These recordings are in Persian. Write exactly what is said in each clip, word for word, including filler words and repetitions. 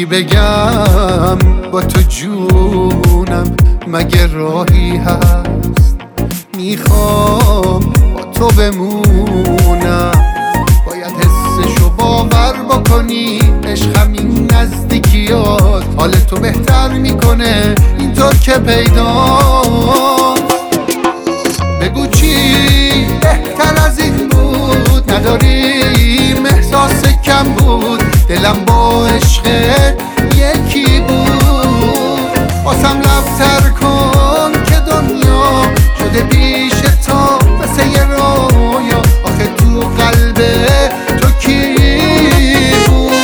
چی بگم با تو جونم، مگه راهی هست؟ میخوام با تو بمونم، باید حسشو باور بکنی. عشق همین نزدیکیات حال تو بهتر میکنه اینطور که پیداست. بگو چی بهتر از این بود؟ نداریم احساس کم بود، دلم با عشقت یکی بود. باسم لبتر کن که دنیا شده بیش تا مثل یه رویا، آخه تو قلب تو کی بود؟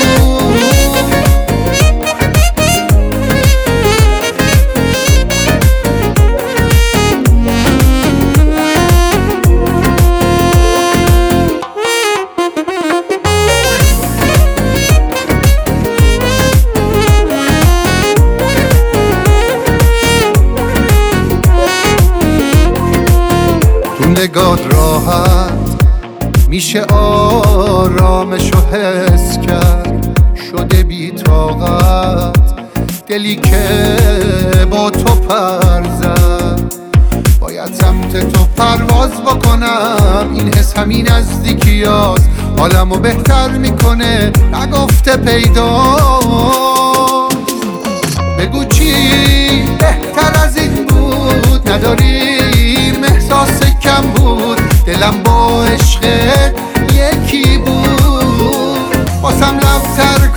نگات راحت میشه آرامشو حس کرد، شده بی طاقت دلی که با تو پر زد. باید سمت تو پرواز بکنم، این حس همین نزدیکیاست حالمو بهتر میکنه نگفته پیداست. بگو چی بهتر از این بود؟ نداریم احساس کم بود، دلم با عشقت یکی بود. باسم لبتر